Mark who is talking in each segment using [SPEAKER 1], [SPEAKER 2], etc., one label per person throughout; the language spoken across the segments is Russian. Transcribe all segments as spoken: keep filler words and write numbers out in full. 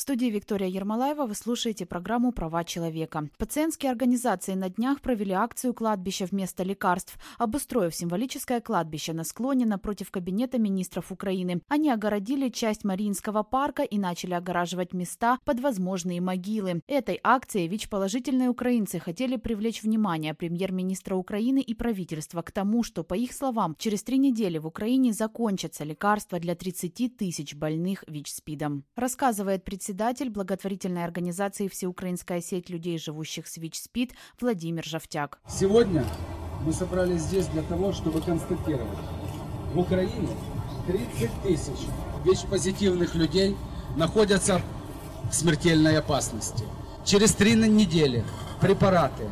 [SPEAKER 1] студии Виктория Ермолаева, вы слушаете программу «Права человека». Пациентские организации на днях провели акцию «Кладбище вместо лекарств», обустроив символическое кладбище на склоне напротив кабинета министров Украины. Они огородили часть Мариинского парка и начали огораживать места под возможные могилы. Этой акцией ВИЧ-положительные украинцы хотели привлечь внимание премьер-министра Украины и правительства к тому, что, по их словам, через три недели в Украине закончатся лекарства для тридцати тысяч больных ВИЧ-СПИДом. Рассказывает председатель благотворительной организации «Всеукраинская сеть людей, живущих с ВИЧ-СПИД» Владимир Жовтяк.
[SPEAKER 2] Сегодня мы собрались здесь для того, чтобы констатировать: в Украине тридцать тысяч ВИЧ-позитивных людей находятся в смертельной опасности. Через три недели препараты,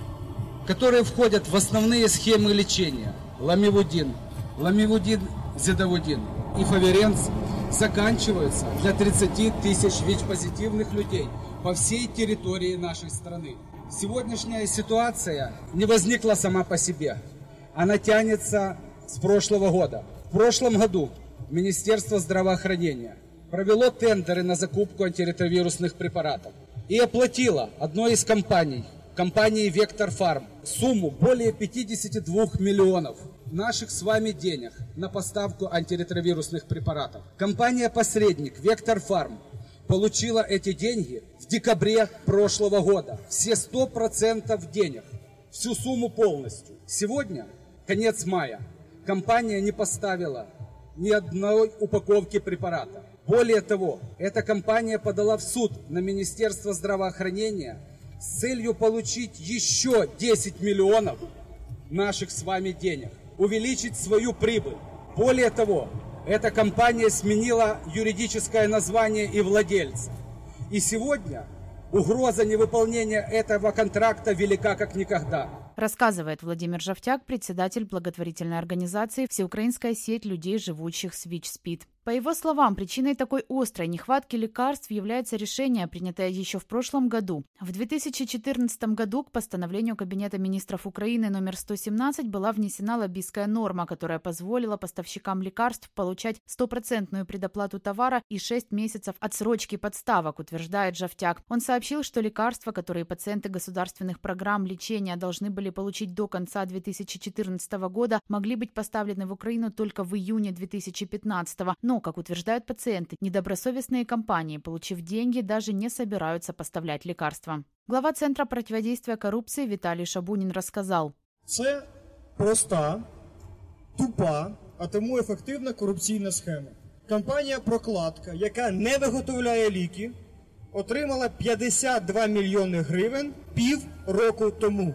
[SPEAKER 2] которые входят в основные схемы лечения – ламивудин, ламивудин, зидовудин и фаверенц – заканчиваются для тридцати тысяч ВИЧ-позитивных людей по всей территории нашей страны. Сегодняшняя ситуация не возникла сама по себе. Она тянется с прошлого года. В прошлом году Министерство здравоохранения провело тендеры на закупку антиретровирусных препаратов и оплатило одной из компаний, компании «Вектор Фарм», сумму более пятидесяти двух миллионов наших с вами денег на поставку антиретровирусных препаратов. Компания-посредник «Вектор Фарм» получила эти деньги в декабре прошлого года. Все сто процентов денег, всю сумму полностью. Сегодня, конец мая, компания не поставила ни одной упаковки препарата. Более того, эта компания подала в суд на Министерство здравоохранения с целью получить еще десять миллионов наших с вами денег, увеличить свою прибыль. Более того, эта компания сменила юридическое название и владельца. И сегодня угроза невыполнения этого контракта велика как никогда.
[SPEAKER 1] Рассказывает Владимир Жовтяк, председатель благотворительной организации «Всеукраинская сеть людей, живущих с ВИЧ-СПИД». По его словам, причиной такой острой нехватки лекарств является решение, принятое еще в прошлом году. В две тысячи четырнадцатом году к постановлению Кабинета министров Украины номер сто семнадцать была внесена лоббистская норма, которая позволила поставщикам лекарств получать стопроцентную предоплату товара и шесть месяцев отсрочки подставок, утверждает Жовтяк. Он сообщил, что лекарства, которые пациенты государственных программ лечения должны были получить до конца две тысячи четырнадцатого года, могли быть поставлены в Украину только в июне две тысячи пятнадцатого. Но, как утверждают пациенты, недобросовестные компании, получив деньги, даже не собираются поставлять лекарства. Глава Центра противодействия коррупции Виталий Шабунин рассказал:
[SPEAKER 3] «Це проста, тупа, а тому ефективна корупційна схема. Компанія «Прокладка», яка не виготовляє ліки, отримала п'ятдесят два мільйони гривень пів року тому,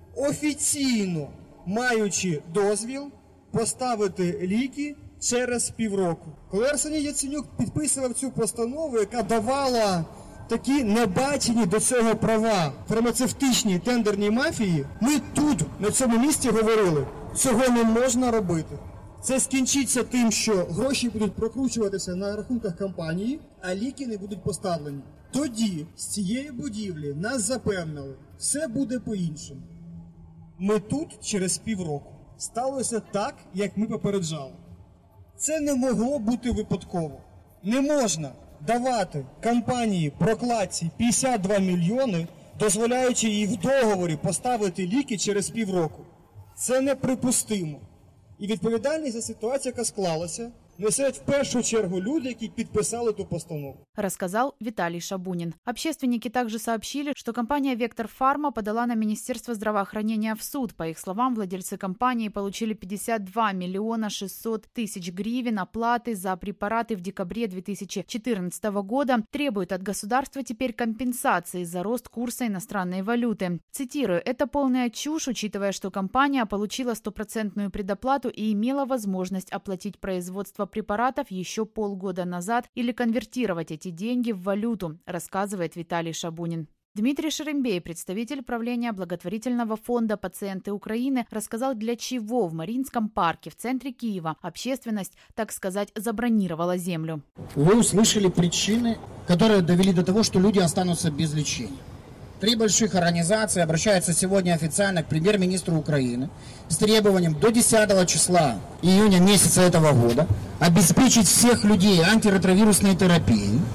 [SPEAKER 3] офіційно маючи дозвіл поставити ліки через півроку. Коли Арсеній Яценюк підписував цю постанову, яка давала такі небачені до цього права фармацевтичній тендерній мафії, ми тут, на цьому місці, говорили, цього не можна робити. Це скінчиться тим, що гроші будуть прокручуватися на рахунках компанії, а ліки не будуть поставлені. Тоді з цієї будівлі нас запевнили, все буде по-іншому. Ми тут через півроку. Сталося так, як ми попереджали. Це не могло бути випадково. Не можна давати компанії «Прокладці» п'ятдесят два мільйони, дозволяючи їй в договорі поставити ліки через півроку. Це неприпустимо. І відповідальність за ситуацію, яка склалася, несет в первую чергу люди, які підписали ту постанову.
[SPEAKER 1] Рассказал Виталий Шабунин. Общественники также сообщили, что компания «Вектор Фарма» подала на Министерство здравоохранения в суд. По их словам, владельцы компании получили пятьдесят два миллиона шестьсот тысяч гривен оплаты за препараты в декабре две тысячи четырнадцатого года. Требуют от государства теперь компенсации за рост курса иностранной валюты. Цитирую: «Это полная чушь, учитывая, что компания получила стопроцентную предоплату и имела возможность оплатить производство препаратов еще полгода назад или конвертировать эти деньги в валюту», рассказывает Виталий Шабунин. Дмитрий Шерембей, представитель правления благотворительного фонда «Пациенты Украины», рассказал, для чего в Мариинском парке в центре Киева общественность, так сказать, забронировала землю.
[SPEAKER 4] Вы услышали причины, которые довели до того, что люди останутся без лечения. Три больших организации обращаются сегодня официально к премьер-министру Украины с требованием до десятого числа июня месяца этого года обеспечить всех людей антиретровирусной терапией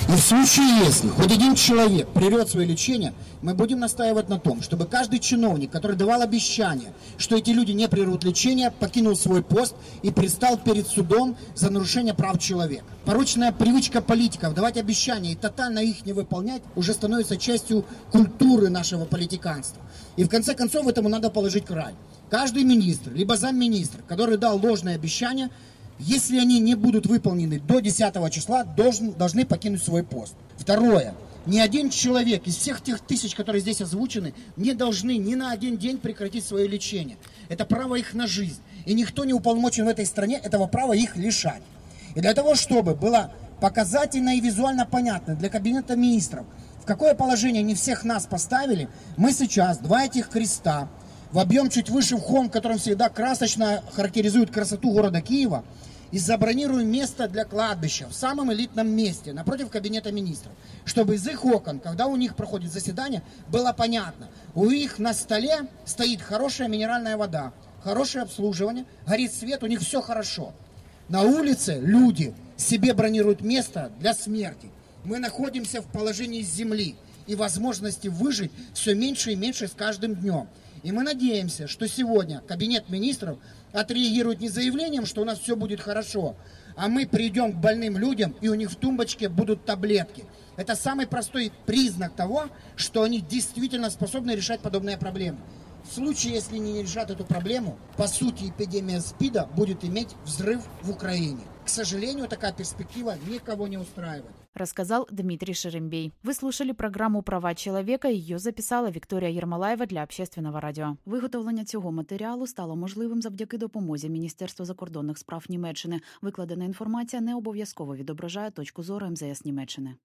[SPEAKER 4] И в случае, если хоть один человек прервет свое лечение, мы будем настаивать на том, чтобы каждый чиновник, который давал обещание, что эти люди не прервут лечение, покинул свой пост и предстал перед судом за нарушение прав человека. Порочная привычка политиков давать обещания и тотально их не выполнять уже становится частью культуры нашего политиканства. И в конце концов этому надо положить край. Каждый министр, либо замминистра, который дал ложное обещание, если они не будут выполнены до десятого числа, должен, должны покинуть свой пост. Второе. Ни один человек из всех тех тысяч, которые здесь озвучены, не должны ни на один день прекратить свое лечение. Это право их на жизнь. И никто не уполномочен в этой стране этого права их лишать. И для того, чтобы было показательно и визуально понятно для Кабинета министров, в какое положение они всех нас поставили, мы сейчас два этих креста в объем чуть выше в холм, которым всегда красочно характеризует красоту города Киева, и забронируем место для кладбища в самом элитном месте, напротив Кабинета министров, чтобы из их окон, когда у них проходит заседание, было понятно, у них на столе стоит хорошая минеральная вода, хорошее обслуживание, горит свет, у них все хорошо. На улице люди себе бронируют место для смерти. Мы находимся в положении земли, и возможности выжить все меньше и меньше с каждым днем. И мы надеемся, что сегодня Кабинет министров отреагирует не заявлением, что у нас все будет хорошо, а мы придем к больным людям, и у них в тумбочке будут таблетки. Это самый простой признак того, что они действительно способны решать подобные проблемы. В случае, если они не решат эту проблему, по сути, эпидемия СПИДа будет иметь взрыв в Украине. К сожалению, такая перспектива никого не устраивает.
[SPEAKER 1] Рассказал Дмитрий Шерембей. Вы слушали програму «Права чоловіка». Її записала Вікторія Єрмолаєва для Общественного радіо. Виготовлення цього матеріалу стало можливим завдяки допомозі Міністерства закордонних справ Німеччини. Викладена інформація не обов'язково відображає точку зору ем зе ес Німеччини.